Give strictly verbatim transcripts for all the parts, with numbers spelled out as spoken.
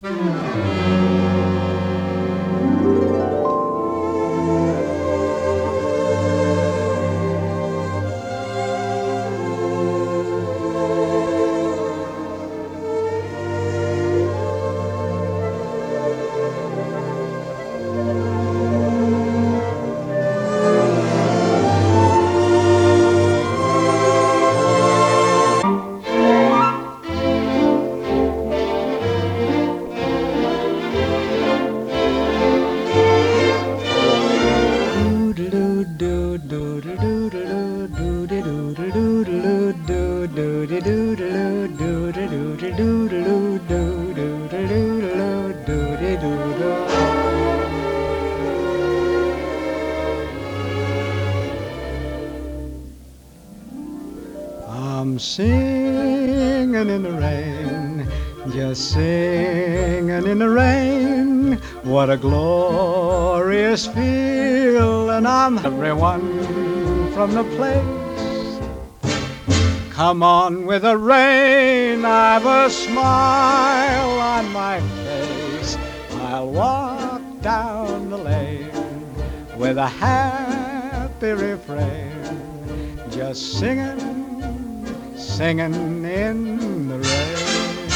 I'm singing in the rain, just singing in the rain. What a glorious feeling. I'm everyone from the place. Come on with the rain, I've a smile on my face. I'll walk down the lane with a happy refrain, just singing, singing in the rain,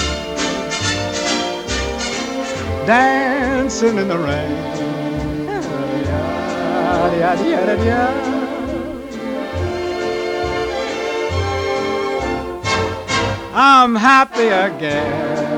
dancing in the rain. I'm happy again.